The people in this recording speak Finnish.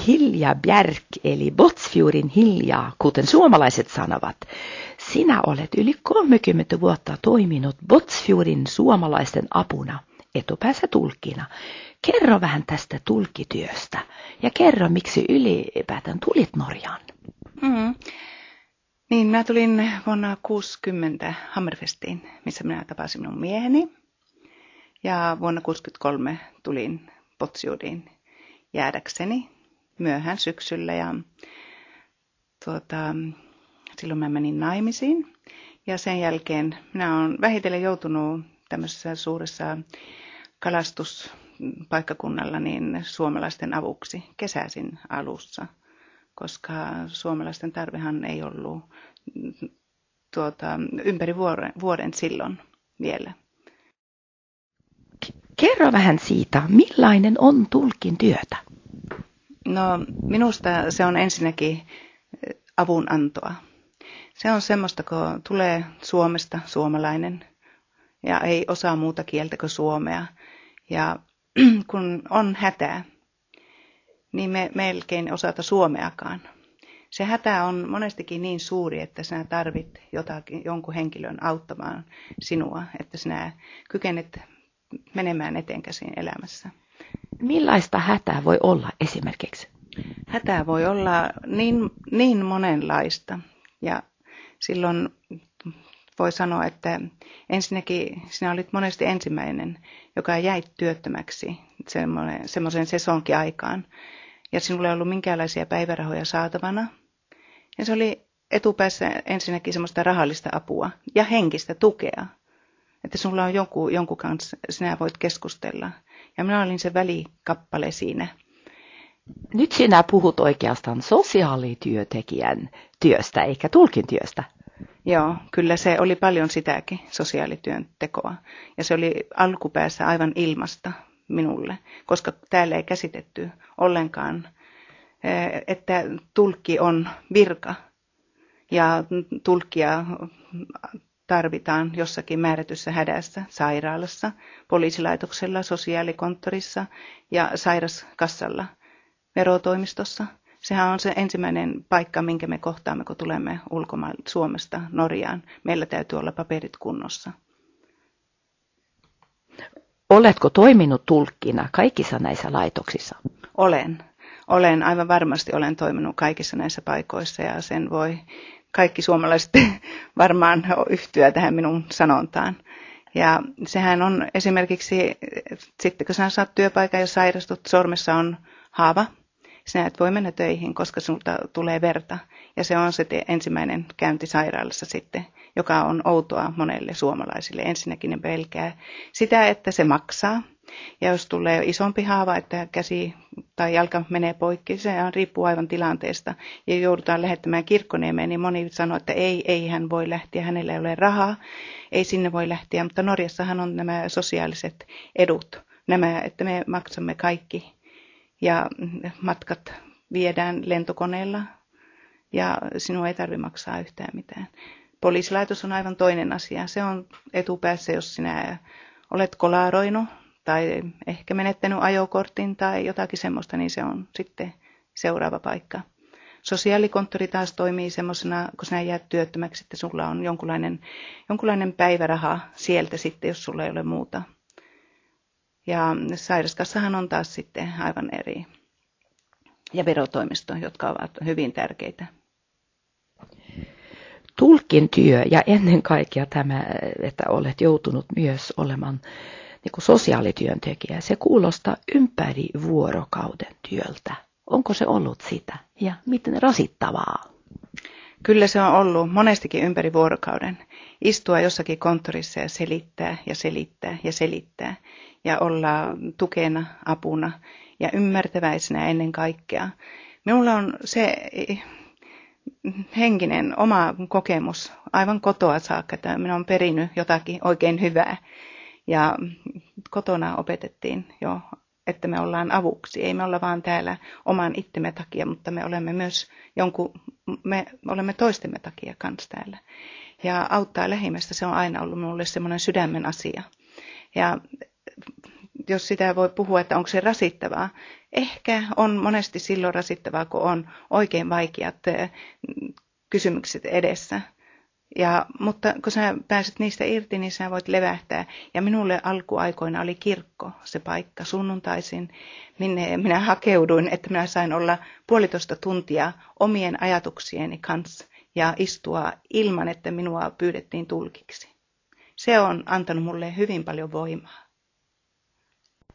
Hilja Bjerk eli Båtsfjordin Hilja, kuten suomalaiset sanovat. Sinä olet yli 30 vuotta toiminut Båtsfjordin suomalaisten apuna, etupäässä tulkkina. Kerro vähän tästä tulkkityöstä ja kerro, miksi ylipäätään tulit Norjaan. Niin, minä tulin vuonna 60 Hammerfestiin, missä minä tapasin minun mieheni. Ja vuonna 63 tulin Båtsfjordiin jäädäkseni myöhään syksyllä. Ja silloin mä menin naimisiin. Ja sen jälkeen minä olen vähitellen joutunut tämmöisessä suuressa kalastuspaikkakunnalla niin suomalaisten avuksi kesäisin alussa, koska suomalaisten tarvehan ei ollut ympäri vuoden silloin vielä. Kerro vähän siitä, millainen on tulkin työtä? No, minusta se on ensinnäkin avunantoa. Se on semmoista, kun tulee Suomesta suomalainen ja ei osaa muuta kieltä kuin suomea. Ja kun on hätää, niin me melkein osata suomeakaan. Se hätä on monestikin niin suuri, että sinä tarvit jonkun henkilön auttamaan sinua, että sinä kykenet menemään eteenkäsin elämässä. Millaista hätää voi olla esimerkiksi? Hätää voi olla niin monenlaista. Ja silloin voi sanoa, että ensinnäkin sinä olit monesti ensimmäinen, joka jäi työttömäksi semmoisen sesonkiaikaan. Ja sinulla ei ollut minkäänlaisia päivärahoja saatavana. Ja se oli etupäässä ensinnäkin semmoista rahallista apua ja henkistä tukea. Että sinulla on jonkun kanssa, sinä voit keskustella. Ja minä olin se välikappale siinä. Nyt sinä puhut oikeastaan sosiaalityötekijän työstä, eikä tulkin työstä. Joo, kyllä se oli paljon sitäkin, sosiaalityön tekoa. Ja se oli alkupäässä aivan ilmasta minulle, koska täällä ei käsitetty ollenkaan, että tulkki on virka. Ja tulkkia tarvitaan jossakin määrätyssä hädässä, sairaalassa, poliisilaitoksella, sosiaalikonttorissa ja sairaskassalla, verotoimistossa. Sehän on se ensimmäinen paikka, minkä me kohtaamme, kun tulemme ulkomailta Suomesta Norjaan. Meillä täytyy olla paperit kunnossa. Oletko toiminut tulkkina kaikissa näissä laitoksissa? Olen, aivan varmasti olen toiminut kaikissa näissä paikoissa ja sen voi kaikki suomalaiset varmaan yhtyä tähän minun sanontaan. Ja sehän on esimerkiksi, sitten kun sinä saat työpaikan ja sairastut, sormessa on haava, sinä et voi mennä töihin, koska sinulta tulee verta. Ja se on se ensimmäinen käynti sairaalassa sitten, joka on outoa monelle suomalaisille. Ensinnäkin ne pelkää sitä, että se maksaa. Ja jos tulee isompi haava, että käsi tai jalka menee poikki, se riippuu aivan tilanteesta. Ja joudutaan lähettämään Kirkkoniemeen, niin moni sanoo, että ei hän voi lähteä, hänellä ei ole rahaa, ei sinne voi lähteä. Mutta Norjassahan on nämä sosiaaliset edut, että me maksamme kaikki. Ja matkat viedään lentokoneella ja sinua ei tarvitse maksaa yhtään mitään. Poliisilaitos on aivan toinen asia. Se on etupäässä, jos sinä olet kolaroinut tai ehkä menettänyt ajokortin tai jotakin semmoista, niin se on sitten seuraava paikka. Sosiaalikonttori taas toimii semmoisena, kun sinä jäät työttömäksi, että sulla on jonkunlainen päiväraha sieltä sitten, jos sulla ei ole muuta. Ja sairaskassahan on taas sitten aivan eri. Ja verotoimisto, jotka ovat hyvin tärkeitä. Tulkin työ ja ennen kaikkea tämä, että olet joutunut myös olemaan niin kuin sosiaalityöntekijä, se kuulostaa ympäri vuorokauden työltä. Onko se ollut sitä ja miten rasittavaa? Kyllä se on ollut monestikin ympäri vuorokauden. Istua jossakin konttorissa ja selittää ja selittää ja selittää. Ja olla tukena, apuna ja ymmärtäväisenä ennen kaikkea. Minulla on se henkinen oma kokemus aivan kotoa saakka, että minä olen perinyt jotakin oikein hyvää. Ja kotona opetettiin jo, että me ollaan avuksi. Ei me olla vaan täällä oman itsemme takia, mutta me olemme myös me olemme toistemme takia kanssa täällä. Ja auttaa lähimmäistä, se on aina ollut minulle semmoinen sydämen asia. Ja jos sitä voi puhua, että onko se rasittavaa. Ehkä on monesti silloin rasittavaa, kun on oikein vaikeat kysymykset edessä. Mutta kun sä pääset niistä irti, niin sä voit levähtää. Ja minulle alkuaikoina oli kirkko se paikka sunnuntaisin, minne minä hakeuduin, että minä sain olla 1,5 tuntia omien ajatuksieni kanssa ja istua ilman, että minua pyydettiin tulkiksi. Se on antanut mulle hyvin paljon voimaa.